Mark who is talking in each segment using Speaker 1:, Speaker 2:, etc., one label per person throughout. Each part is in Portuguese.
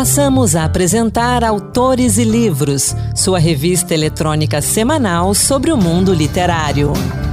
Speaker 1: Passamos a apresentar Autores e Livros, sua revista eletrônica semanal sobre o mundo literário.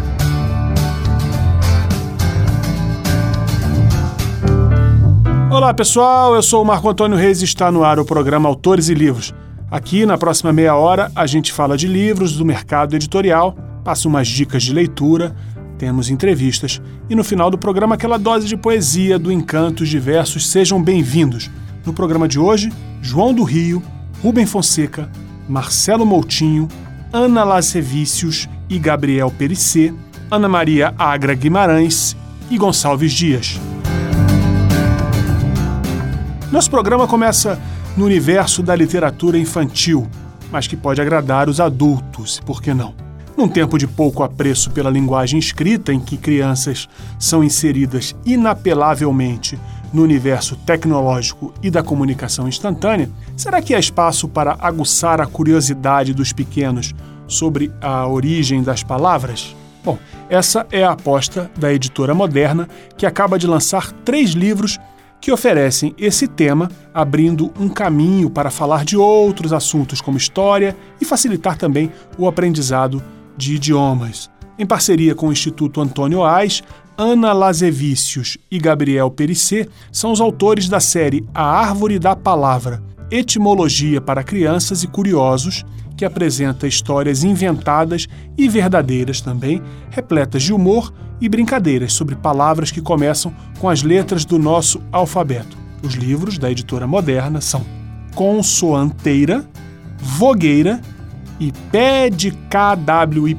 Speaker 2: Olá pessoal, eu sou o Marco Antônio Reis e está no ar o programa Autores e Livros. Aqui, na próxima meia hora, a gente fala de livros do mercado editorial, passa umas dicas de leitura, temos entrevistas e no final do programa aquela dose de poesia do Encantos Diversos. Sejam bem-vindos. No programa de hoje, João do Rio, Rubem Fonseca, Marcelo Moutinho, Ana Lascevicius e Gabriel Perissé, Ana Maria Agra Guimarães e Gonçalves Dias. Nosso programa começa no universo da literatura infantil, mas que pode agradar os adultos, por que não? Num tempo de pouco apreço pela linguagem escrita, em que crianças são inseridas inapelavelmente no universo tecnológico e da comunicação instantânea, será que há espaço para aguçar a curiosidade dos pequenos sobre a origem das palavras? Bom, essa é a aposta da editora Moderna, que acaba de lançar 3 livros que oferecem esse tema, abrindo um caminho para falar de outros assuntos como história e facilitar também o aprendizado de idiomas. Em parceria com o Instituto Antônio Ais, Ana Lascevicius e Gabriel Perissé são os autores da série A Árvore da Palavra, Etimologia para Crianças e Curiosos, que apresenta histórias inventadas e verdadeiras também, repletas de humor e brincadeiras sobre palavras que começam com as letras do nosso alfabeto. Os livros da editora Moderna são Consoanteira, Vogueira e Pé de KWY.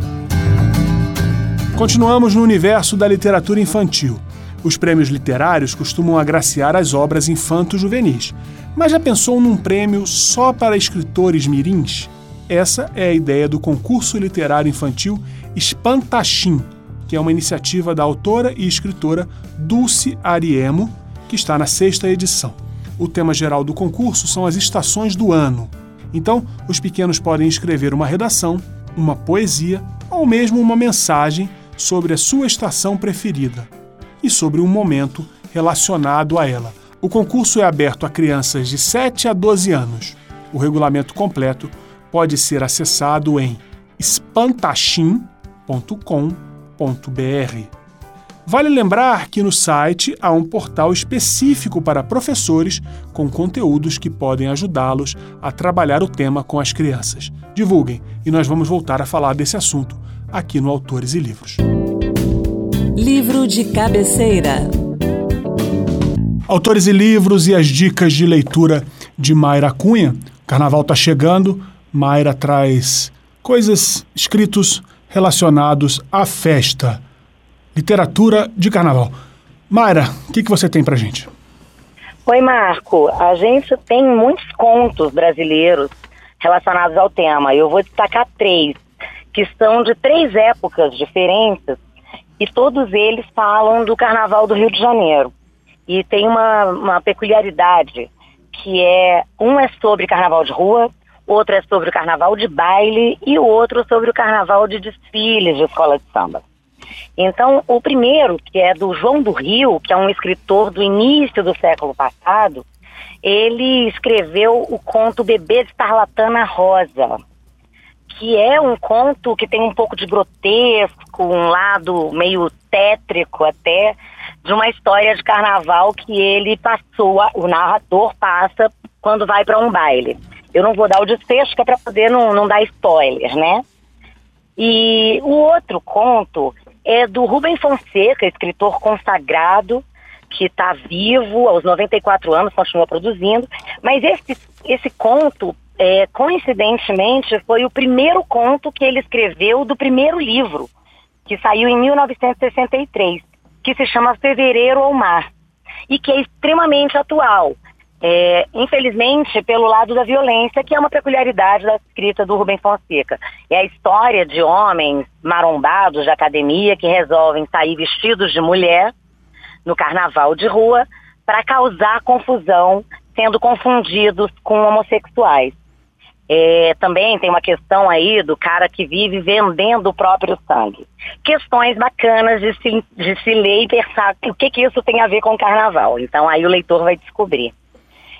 Speaker 2: Continuamos no universo da literatura infantil. Os prêmios literários costumam agraciar as obras infanto-juvenis. Mas já pensou num prêmio só para escritores mirins? Essa é a ideia do concurso literário infantil Espantachim, que é uma iniciativa da autora e escritora Dulce Ariemo, que está na 6ª edição. O tema geral do concurso são as estações do ano. Então, os pequenos podem escrever uma redação, uma poesia ou mesmo uma mensagem sobre a sua estação preferida e sobre um momento relacionado a ela. O concurso é aberto a crianças de 7 a 12 anos. O regulamento completo pode ser acessado em espantachim.com.br. Vale lembrar que no site há um portal específico para professores com conteúdos que podem ajudá-los a trabalhar o tema com as crianças. Divulguem e nós vamos voltar a falar desse assunto aqui no Autores e Livros.
Speaker 1: Livro de cabeceira.
Speaker 2: Autores e Livros e as dicas de leitura de Mayra Cunha. O carnaval está chegando, Mayra traz escritos relacionados à festa. Literatura de carnaval. Mayra, o que você tem pra gente?
Speaker 3: Oi, Marco. A gente tem muitos contos brasileiros relacionados ao tema. Eu vou destacar 3, que são de 3 épocas diferentes, e todos eles falam do Carnaval do Rio de Janeiro. E tem uma peculiaridade, que um é sobre carnaval de rua, outro é sobre o carnaval de baile e o outro sobre o carnaval de desfiles de escola de samba. Então, o primeiro, que é do João do Rio, que é um escritor do início do século passado, ele escreveu o conto Bebê de Tarlatana Rosa, que é um conto que tem um pouco de grotesco, um lado meio tétrico até, de uma história de carnaval que o narrador passa quando vai para um baile. Eu não vou dar o desfecho, que é para poder não dar spoilers, né? E o outro conto é do Rubem Fonseca, escritor consagrado, que está vivo, aos 94 anos, continua produzindo. Mas esse conto, coincidentemente, foi o primeiro conto que ele escreveu do primeiro livro, que saiu em 1963, que se chama Fevereiro ao Mar, e que é extremamente atual. Infelizmente, pelo lado da violência, que é uma peculiaridade da escrita do Rubem Fonseca. É a história de homens marombados de academia que resolvem sair vestidos de mulher no carnaval de rua para causar confusão, sendo confundidos com homossexuais. Também tem uma questão aí do cara que vive vendendo o próprio sangue. Questões bacanas de se ler e pensar o que isso tem a ver com o carnaval. Então aí o leitor vai descobrir.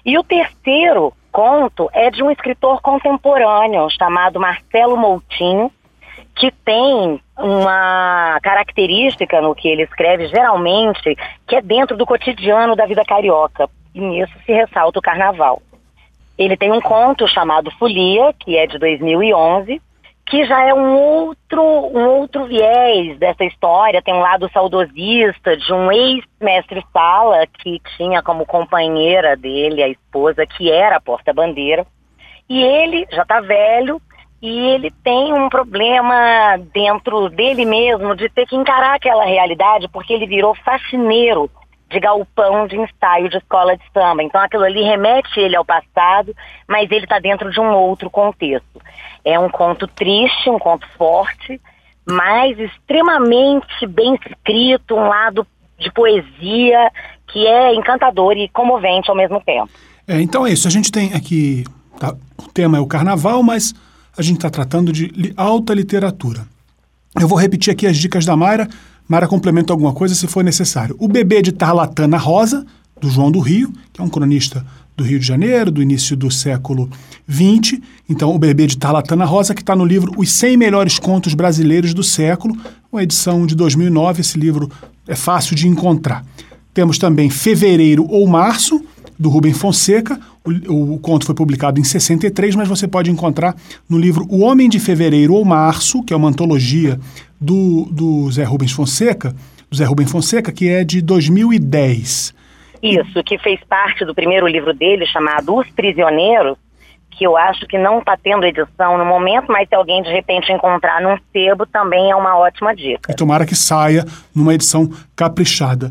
Speaker 3: E o terceiro conto é de um escritor contemporâneo chamado Marcelo Moutinho, que tem uma característica no que ele escreve, geralmente, que é dentro do cotidiano da vida carioca. E nisso se ressalta o carnaval. Ele tem um conto chamado Folia, que é de 2011, que já é um outro viés dessa história. Tem um lado saudosista de um ex-mestre-sala que tinha como companheira dele a esposa, que era a porta-bandeira. E ele já está velho e ele tem um problema dentro dele mesmo de ter que encarar aquela realidade, porque ele virou faxineiro de galpão de ensaio de escola de samba. Então aquilo ali remete ele ao passado, mas ele está dentro de um outro contexto. É um conto triste, um conto forte, mas extremamente bem escrito, um lado de poesia que é encantador e comovente ao mesmo tempo.
Speaker 2: Então é isso, a gente tem aqui, o tema é o carnaval, mas a gente está tratando de alta literatura. Eu vou repetir aqui as dicas da Mayra. Mayra complementa alguma coisa se for necessário. O Bebê de Tarlatana Rosa, do João do Rio, que é um cronista do Rio de Janeiro, do início do século XX. Então, o Bebê de Tarlatana Rosa, que está no livro Os 100 Melhores Contos Brasileiros do Século, uma edição de 2009. Esse livro é fácil de encontrar. Temos também Fevereiro ou Março, do Rubem Fonseca. O conto foi publicado em 63, mas você pode encontrar no livro O Homem de Fevereiro ou Março, que é uma antologia do Zé Rubem Fonseca, que é de 2010.
Speaker 3: Isso, que fez parte do primeiro livro dele, chamado Os Prisioneiros, que eu acho que não está tendo edição no momento, mas se alguém de repente encontrar num sebo, também é uma ótima dica.
Speaker 2: E tomara que saia numa edição caprichada.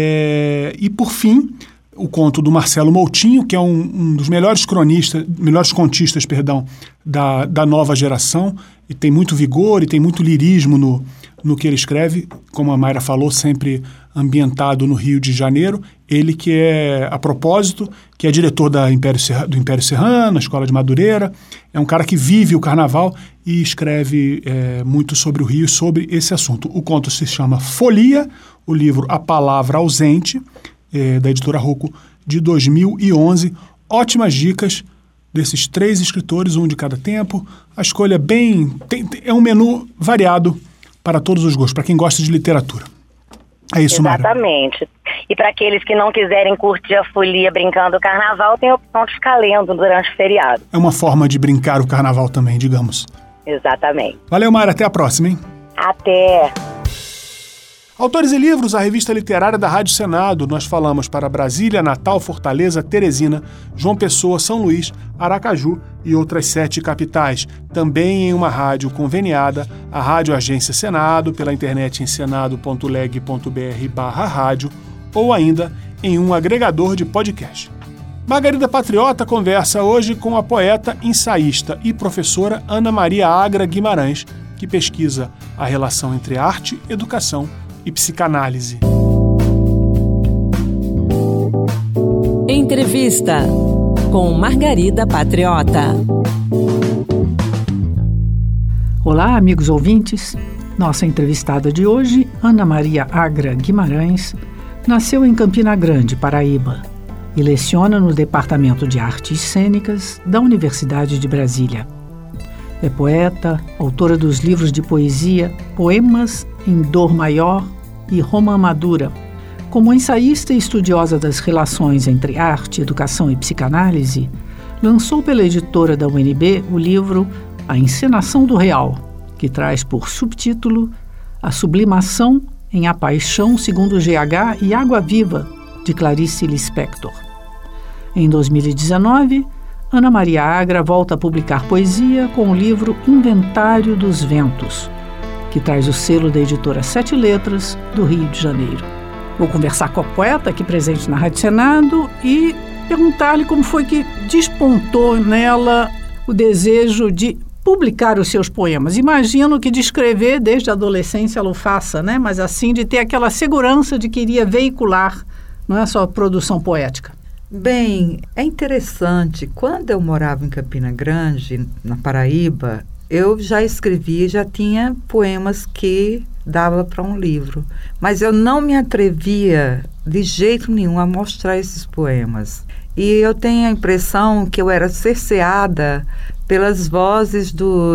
Speaker 2: E por fim, o conto do Marcelo Moutinho, que é um dos melhores contistas da nova geração, e tem muito vigor e tem muito lirismo no que ele escreve, como a Mayra falou, sempre ambientado no Rio de Janeiro. Ele que é, a propósito, que é diretor do Império Serrano, Escola de Madureira, é um cara que vive o carnaval e escreve muito sobre o Rio e sobre esse assunto. O conto se chama Folia, o livro A Palavra Ausente, da editora Rocco, de 2011. Ótimas dicas desses 3 escritores, um de cada tempo. A escolha é um menu variado para todos os gostos, para quem gosta de literatura. É isso, Mayra.
Speaker 3: Exatamente. E para aqueles que não quiserem curtir a folia brincando o carnaval, tem a opção de ficar lendo durante o feriado.
Speaker 2: É uma forma de brincar o carnaval também, digamos.
Speaker 3: Exatamente.
Speaker 2: Valeu, Mayra. Até a próxima, hein?
Speaker 3: Até.
Speaker 2: Autores e Livros, a revista literária da Rádio Senado. Nós falamos para Brasília, Natal, Fortaleza, Teresina, João Pessoa, São Luís, Aracaju e outras 7 capitais. Também em uma rádio conveniada, a Rádio Agência Senado, pela internet em senado.leg.br/rádio ou ainda em um agregador de podcast. Margarida Patriota conversa hoje com a poeta, ensaísta e professora Ana Maria Agra Guimarães, que pesquisa a relação entre arte, educação e psicanálise.
Speaker 1: Entrevista com Margarida Patriota.
Speaker 4: Olá, amigos ouvintes. Nossa entrevistada de hoje, Ana Maria Agra Guimarães, nasceu em Campina Grande, Paraíba, e leciona no Departamento de Artes Cênicas da Universidade de Brasília. É poeta, autora dos livros de poesia Poemas em Dor Maior e Roma Madura. Como ensaísta e estudiosa das relações entre arte, educação e psicanálise, lançou pela editora da UNB o livro A Encenação do Real, que traz por subtítulo A Sublimação em A Paixão segundo GH e Água Viva, de Clarice Lispector. Em 2019, Ana Maria Agra volta a publicar poesia com o livro Inventário dos Ventos, que traz o selo da editora 7 Letras, do Rio de Janeiro. Vou conversar com a poeta aqui presente na Rádio Senado e perguntar-lhe como foi que despontou nela o desejo de publicar os seus poemas. Imagino que de escrever desde a adolescência ela o faça, né? Mas assim de ter aquela segurança de que iria veicular, não é só produção poética.
Speaker 5: Bem, é interessante. Quando eu morava em Campina Grande, na Paraíba, eu já escrevia, já tinha poemas que dava para um livro. Mas eu não me atrevia, de jeito nenhum a mostrar esses poemas. E eu tenho a impressão que eu era cerceada pelas vozes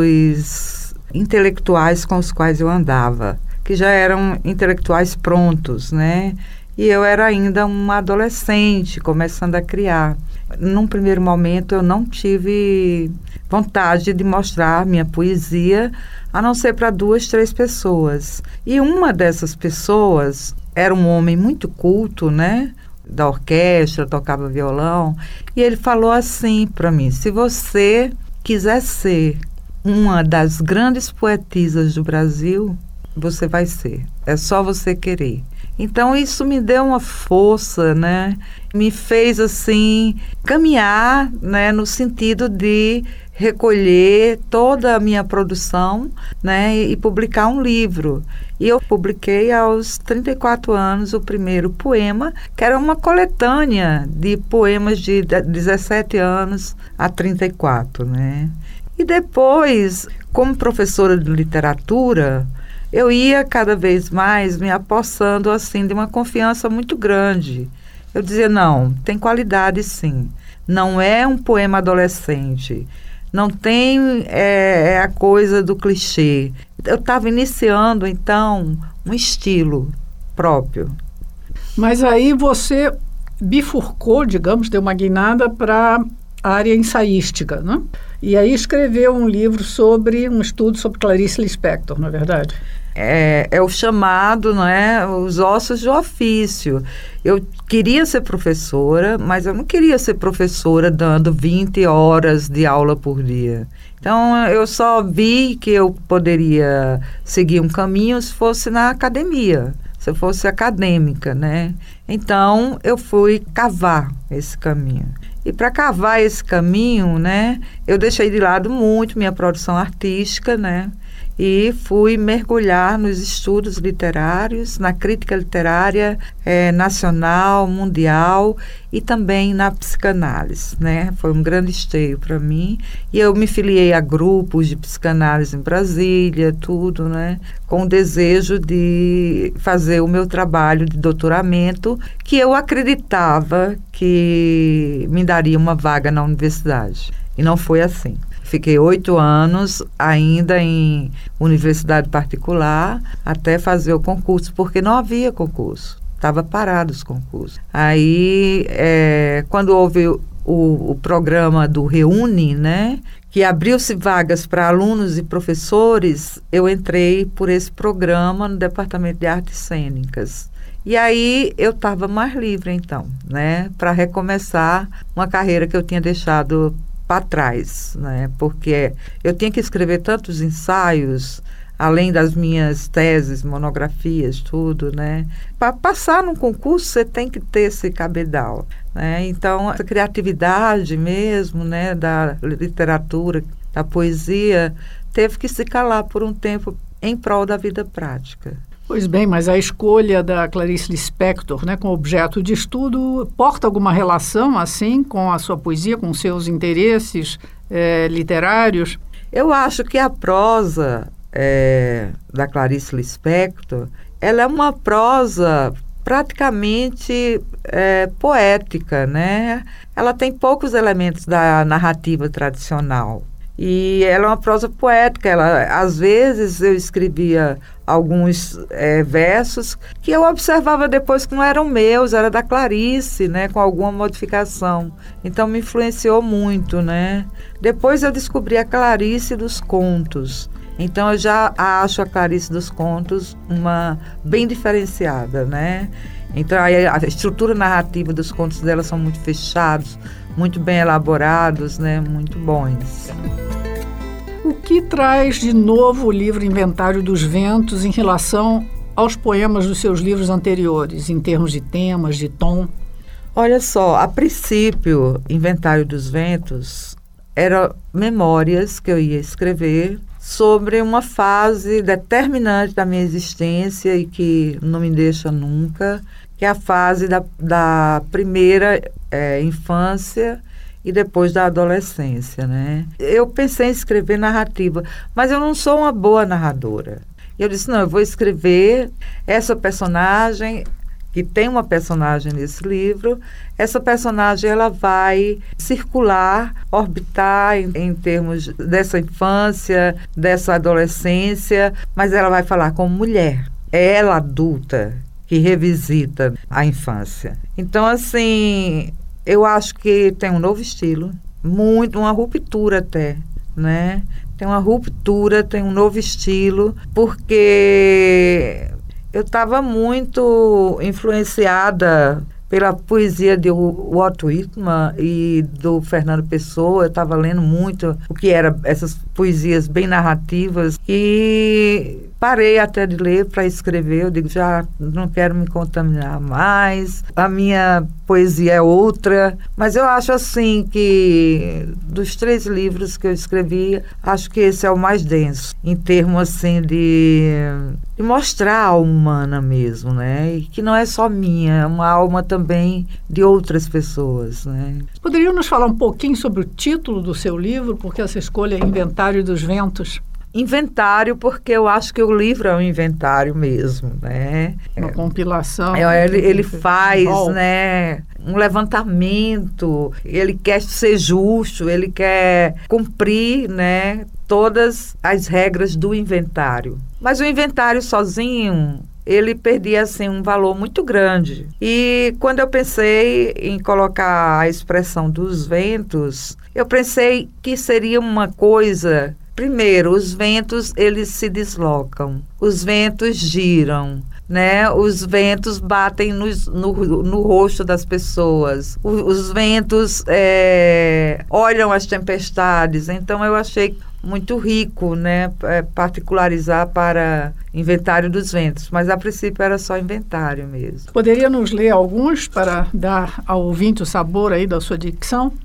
Speaker 5: dos intelectuais com os quais eu andava, que já eram intelectuais prontos, né? E eu era ainda uma adolescente, começando a criar. Num primeiro momento, eu não tive vontade de mostrar minha poesia, a não ser para 2, 3 pessoas. E uma dessas pessoas era um homem muito culto, né? Da orquestra, tocava violão. E ele falou assim para mim: se você quiser ser uma das grandes poetisas do Brasil, você vai ser. É só você querer. Então, isso me deu uma força, né? Me fez, assim, caminhar, né? No sentido de recolher toda a minha produção, né? E publicar um livro. E eu publiquei aos 34 anos o primeiro poema, que era uma coletânea de poemas de 17 anos a 34, né? E depois, como professora de literatura, eu ia cada vez mais me apossando assim de uma confiança muito grande. Eu dizia, não, tem qualidade sim. Não é um poema adolescente. Não tem a coisa do clichê. Eu estava iniciando, então, um estilo próprio.
Speaker 4: Mas aí você bifurcou, digamos, deu uma guinada para a área ensaística, né? E aí escreveu um livro sobre um estudo sobre Clarice Lispector, não é verdade?
Speaker 5: É o chamado, não é? Os ossos do ofício. Eu queria ser professora, mas eu não queria ser professora dando 20 horas de aula por dia. Então, eu só vi que eu poderia seguir um caminho se fosse na academia, se eu fosse acadêmica, né? Então, eu fui cavar esse caminho. E para cavar esse caminho, né, eu deixei de lado muito minha produção artística, né? E fui mergulhar nos estudos literários, na crítica literária nacional, mundial e também na psicanálise, né? Foi um grande esteio para mim. E eu me filiei a grupos de psicanálise em Brasília, tudo, né? Com o desejo de fazer o meu trabalho de doutoramento, que eu acreditava que me daria uma vaga na universidade. E não foi assim. Fiquei 8 anos ainda em universidade particular até fazer o concurso, porque não havia concurso. Estava parado os concursos. Aí, quando houve o programa do Reúne, né, que abriu-se vagas para alunos e professores, eu entrei por esse programa no Departamento de Artes Cênicas. E aí eu estava mais livre, então, né, para recomeçar uma carreira que eu tinha deixado para trás, né? Porque eu tinha que escrever tantos ensaios, além das minhas teses, monografias, tudo, né? Para passar num concurso, você tem que ter esse cabedal, né? Então, essa criatividade mesmo, né, da literatura, da poesia, teve que se calar por um tempo em prol da vida prática.
Speaker 4: Pois bem, mas a escolha da Clarice Lispector, né, como objeto de estudo, porta alguma relação, assim, com a sua poesia, com seus interesses literários?
Speaker 5: Eu acho que a prosa da Clarice Lispector, ela é uma prosa praticamente poética, né? Ela tem poucos elementos da narrativa tradicional. E ela é uma prosa poética. Às vezes eu escrevia alguns versos que eu observava depois que não eram meus, era da Clarice, né, com alguma modificação. Então me influenciou muito, né? Depois eu descobri a Clarice dos contos. Então eu já acho a Clarice dos contos uma bem diferenciada, né? Então a estrutura narrativa dos contos dela são muito fechados, muito bem elaborados, né? Muito bons.
Speaker 4: O que traz de novo o livro Inventário dos Ventos em relação aos poemas dos seus livros anteriores, em termos de temas, de tom?
Speaker 5: Olha só, a princípio, Inventário dos Ventos eram memórias que eu ia escrever sobre uma fase determinante da minha existência e que não me deixa nunca, que é a fase da primeira infância e depois da adolescência, né? Eu pensei em escrever narrativa, mas eu não sou uma boa narradora. Eu disse, não, eu vou escrever essa personagem, que tem uma personagem nesse livro, essa personagem ela vai circular, orbitar em termos dessa infância, dessa adolescência, mas ela vai falar como mulher. É ela adulta que revisita a infância. Então, assim, eu acho que tem um novo estilo, muito, uma ruptura até, né? Tem uma ruptura, tem um novo estilo, porque eu estava muito influenciada pela poesia de Walt Whitman e do Fernando Pessoa. Eu estava lendo muito o que eram essas poesias bem narrativas e parei até de ler para escrever. Eu digo, já não quero me contaminar mais, a minha poesia é outra. Mas eu acho assim que dos 3 livros que eu escrevi, acho que esse é o mais denso, em termos assim de mostrar a alma humana mesmo, né? E que não é só minha, é uma alma também de outras pessoas, né?
Speaker 4: Poderia nos falar um pouquinho sobre o título do seu livro, porque essa escolha é Inventário dos Ventos?
Speaker 5: Inventário, porque eu acho que o livro é um inventário mesmo, né?
Speaker 4: Uma compilação.
Speaker 5: Ele faz, né, um levantamento, ele quer ser justo, ele quer cumprir, né, todas as regras do inventário. Mas o inventário sozinho, ele perdia, assim, um valor muito grande. E quando eu pensei em colocar a expressão dos ventos, eu pensei que seria uma coisa... Primeiro, os ventos, eles se deslocam, os ventos giram, né? Os ventos batem no rosto das pessoas, os ventos olham as tempestades. Então, eu achei muito rico, né? Particularizar para Inventário dos Ventos, mas a princípio era só inventário mesmo.
Speaker 4: Poderia nos ler alguns para dar ao ouvinte o sabor aí da sua dicção?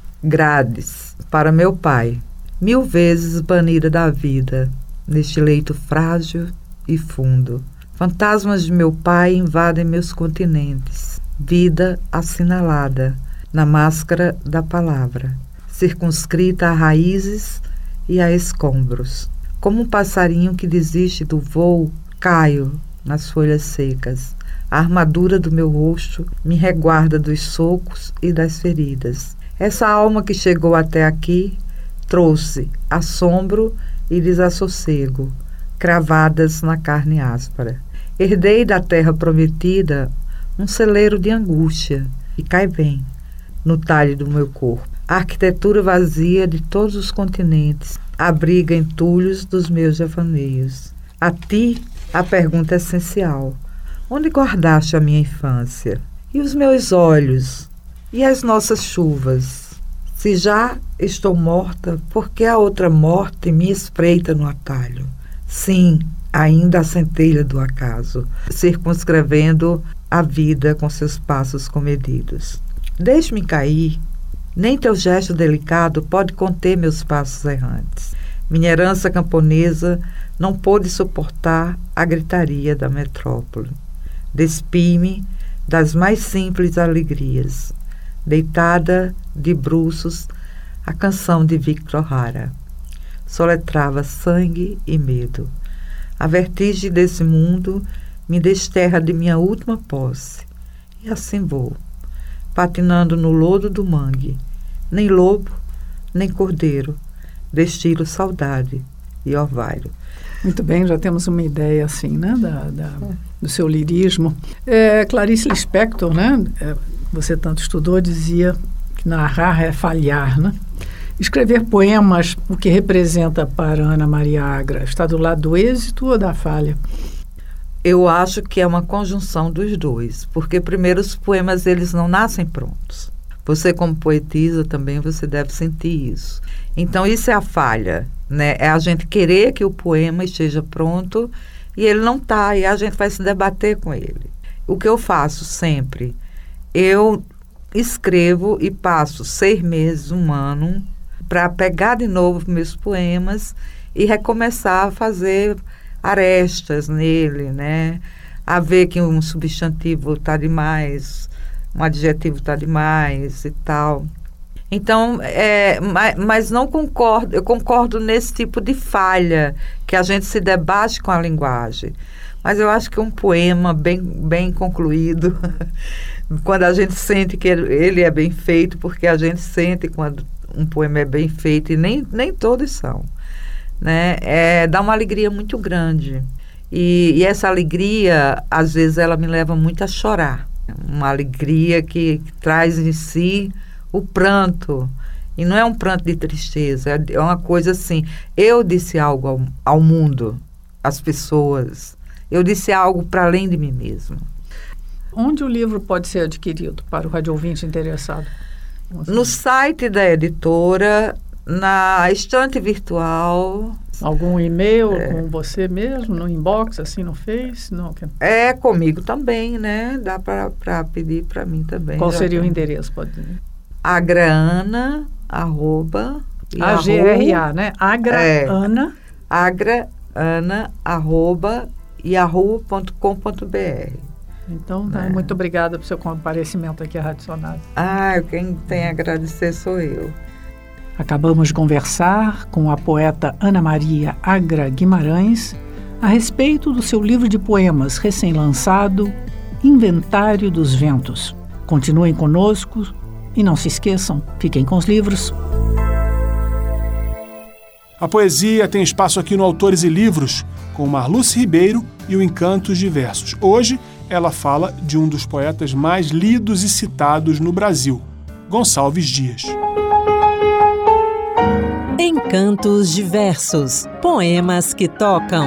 Speaker 5: Grades, para meu pai. 1000 vezes banida da vida, neste leito frágil e fundo. Fantasmas de meu pai invadem meus continentes. Vida assinalada na máscara da palavra, circunscrita a raízes e a escombros. Como um passarinho que desiste do voo, caio nas folhas secas. A armadura do meu rosto me reguarda dos socos e das feridas. Essa alma que chegou até aqui trouxe assombro e desassossego, cravadas na carne áspera. Herdei da terra prometida um celeiro de angústia, e cai bem no talhe do meu corpo. A arquitetura vazia de todos os continentes abriga entulhos dos meus devaneios. A ti, a pergunta essencial: onde guardaste a minha infância? E os meus olhos? E as nossas chuvas? Se já estou morta, por que a outra morte me espreita no atalho? Sim, ainda a centelha do acaso, circunscrevendo a vida com seus passos comedidos. Deixe-me cair, nem teu gesto delicado pode conter meus passos errantes. Minha herança camponesa não pôde suportar a gritaria da metrópole. Despi-me das mais simples alegrias. Deitada de bruços, a canção de Victor Hara soletrava sangue e medo. A vertigem desse mundo me desterra de minha última posse. E assim vou, patinando no lodo do mangue, nem lobo, nem cordeiro, destilo saudade e orvalho.
Speaker 4: Muito bem, já temos uma ideia assim, né, do seu lirismo. Clarice Lispector, né, você tanto estudou, dizia que narrar é falhar, né? Escrever poemas, o que representa para Ana Maria Agra? Está do lado do êxito ou da falha?
Speaker 5: Eu acho que é uma conjunção dos dois, porque primeiro os poemas eles não nascem prontos. Você como poetisa também você deve sentir isso. Então isso é a falha, né? É a gente querer que o poema esteja pronto e ele não está, e a gente vai se debater com ele. O que eu faço sempre? Eu escrevo e passo 6 meses, 1 ano, para pegar de novo meus poemas e recomeçar a fazer arestas nele, né? A ver que um substantivo está demais, um adjetivo está demais e tal. Então, mas não concordo, eu concordo nesse tipo de falha, que a gente se debate com a linguagem. Mas eu acho que um poema bem concluído, quando a gente sente que ele é bem feito, porque a gente sente quando um poema é bem feito, e nem todos são, né? Dá uma alegria muito grande. E essa alegria, às vezes, ela me leva muito a chorar. Uma alegria que traz em si o pranto. E não é um pranto de tristeza, é uma coisa assim, eu disse algo ao mundo, às pessoas, eu disse algo para além de mim mesmo.
Speaker 4: Onde o livro pode ser adquirido para o radiouvinte interessado?
Speaker 5: No site da editora, na estante virtual.
Speaker 4: Algum e-mail com você mesmo, no inbox, assim, no Face? Não.
Speaker 5: Comigo também, né? Dá para pedir para mim também.
Speaker 4: Qual seria o endereço? Pode dizer?
Speaker 5: agraana,
Speaker 4: AGRA, né? Agraana.
Speaker 5: Agraana, @yahoo.com.br.
Speaker 4: Então, muito obrigada pelo seu comparecimento aqui à Rádio Sonata.
Speaker 5: Quem tem a agradecer sou eu.
Speaker 4: Acabamos de conversar com a poeta Ana Maria Agra Guimarães a respeito do seu livro de poemas recém-lançado, Inventário dos Ventos. Continuem conosco e não se esqueçam, fiquem com os livros.
Speaker 2: A poesia tem espaço aqui no Autores e Livros, com Marluce Ribeiro e o Encantos de Versos. Hoje, ela fala de um dos poetas mais lidos e citados no Brasil, Gonçalves Dias.
Speaker 1: Encantos de Versos, poemas que tocam.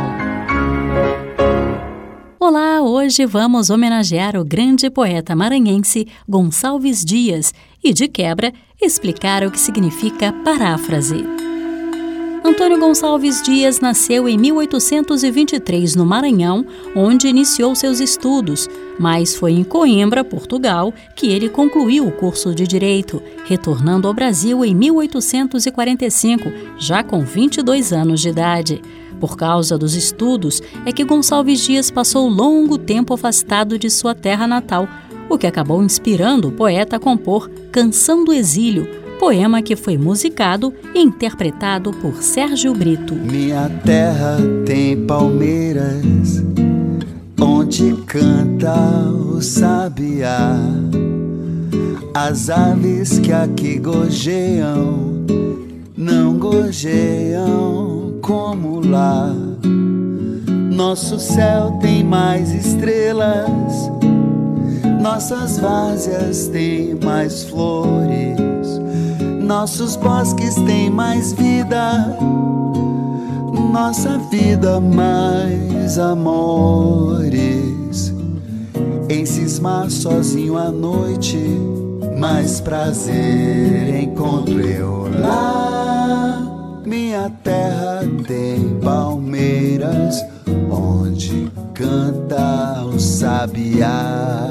Speaker 6: Olá, hoje vamos homenagear o grande poeta maranhense Gonçalves Dias e, de quebra, explicar o que significa paráfrase. Antônio Gonçalves Dias nasceu em 1823 no Maranhão, onde iniciou seus estudos, mas foi em Coimbra, Portugal, que ele concluiu o curso de Direito, retornando ao Brasil em 1845, já com 22 anos de idade. Por causa dos estudos, é que Gonçalves Dias passou longo tempo afastado de sua terra natal, o que acabou inspirando o poeta a compor Canção do Exílio, poema que foi musicado e interpretado por Sérgio Brito.
Speaker 7: Minha terra tem palmeiras, onde canta o sabiá. As aves que aqui gorjeiam, não gorjeiam como lá. Nosso céu tem mais estrelas, nossas várzeas têm mais flores, nossos bosques têm mais vida, nossa vida mais amores. Em cismar sozinho à noite, mais prazer encontro eu lá. Minha terra tem palmeiras, onde canta o sabiá.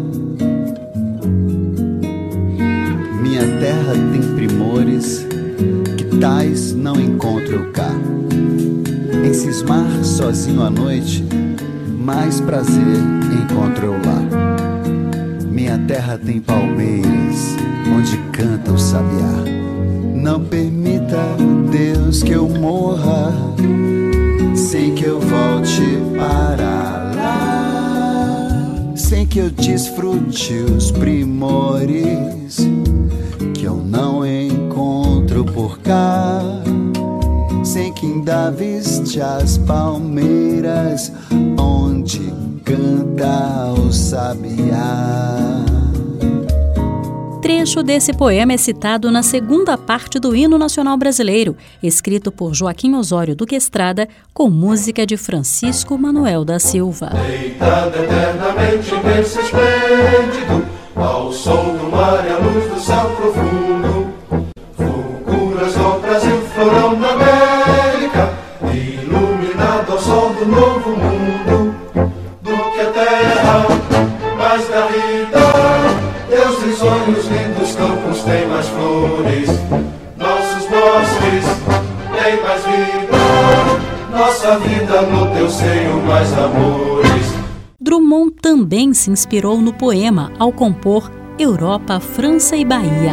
Speaker 7: Minha terra tem primores, que tais não encontro eu cá. Em cismar sozinho à noite, mais prazer encontro eu lá. Minha terra tem palmeiras, onde canta o sabiá. Não permita, Deus, que eu morra sem que eu volte para lá, sem que eu desfrute os primores que eu não encontro por cá, sem que ainda viste as palmeiras onde canta o sabiá.
Speaker 6: Trecho desse poema é citado na segunda parte do Hino Nacional Brasileiro, escrito por Joaquim Osório Duque Estrada, com música de Francisco Manuel da Silva.
Speaker 8: Deitado eternamente nesse esplêndido, ao som do mar e à luz do céu profundo, fulguras ao Brasil, florão da América, iluminado ao sol do novo mundo, do que a terra mais garrida. Teus risonhos lindos campos têm mais flores, nossos bosques têm mais vida, nossa vida no teu seio mais amores.
Speaker 6: Drummond também se inspirou no poema ao compor Europa, França e Bahia.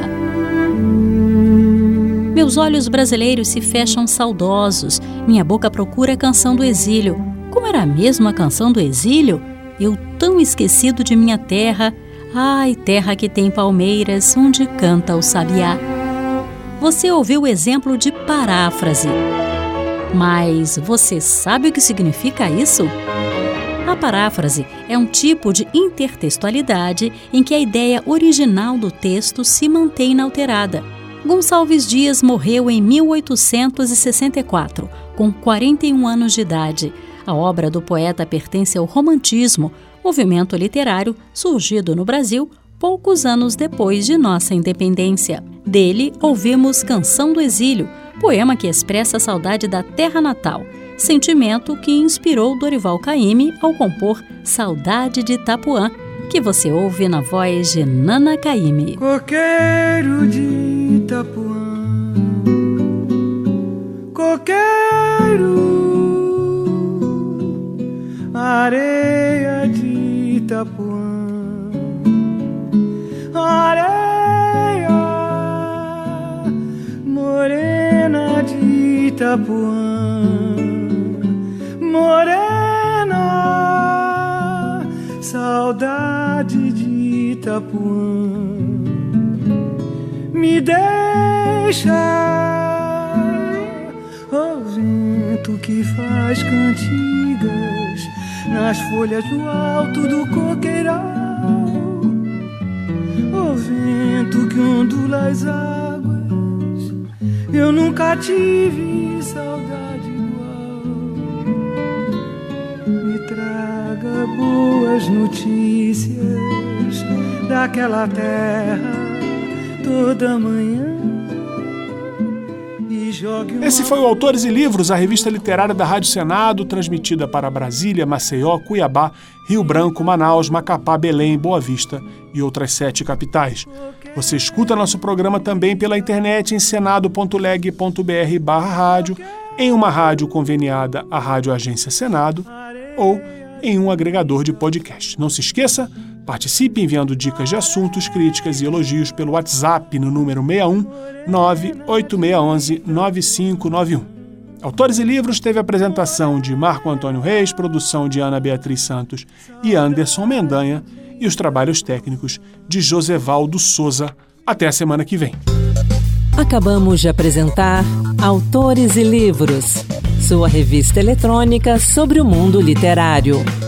Speaker 6: Meus olhos brasileiros se fecham saudosos, minha boca procura a canção do exílio. Como Não era mesmo a canção do exílio? Eu tão esquecido de minha terra, ai, terra que tem palmeiras, onde canta o sabiá. Você ouviu o exemplo de paráfrase. Mas você sabe o que significa isso? A paráfrase é um tipo de intertextualidade em que a ideia original do texto se mantém inalterada. Gonçalves Dias morreu em 1864, com 41 anos de idade. A obra do poeta pertence ao romantismo, movimento literário surgido no Brasil poucos anos depois de nossa independência. Dele, ouvimos Canção do Exílio, poema que expressa a saudade da terra natal, sentimento que inspirou Dorival Caymmi ao compor Saudade de Itapuã, que você ouve na voz de Nana Caymmi.
Speaker 9: Coqueiro de Itapuã, coqueiro, areia de Itapuã, areia morena de Itapuã, morena, saudade de Itapuã, me deixa, o vento que faz cantigas nas folhas do alto do coqueiral, o vento que ondula as águas, eu nunca tive saudade igual. Me traga boas notícias daquela terra toda manhã.
Speaker 2: Esse foi o Autores e Livros, a revista literária da Rádio Senado, transmitida para Brasília, Maceió, Cuiabá, Rio Branco, Manaus, Macapá, Belém, Boa Vista e outras 7 capitais. Você escuta nosso programa também pela internet em senado.leg.br/rádio, em uma rádio conveniada à Rádio Agência Senado ou em um agregador de podcast. Não se esqueça, participe enviando dicas de assuntos, críticas e elogios pelo WhatsApp no número 61 98611 9591. Autores e Livros teve apresentação de Marco Antônio Reis, produção de Ana Beatriz Santos e Anderson Mendanha e os trabalhos técnicos de Josevaldo Souza. Até a semana que vem.
Speaker 1: Acabamos de apresentar Autores e Livros, sua revista eletrônica sobre o mundo literário.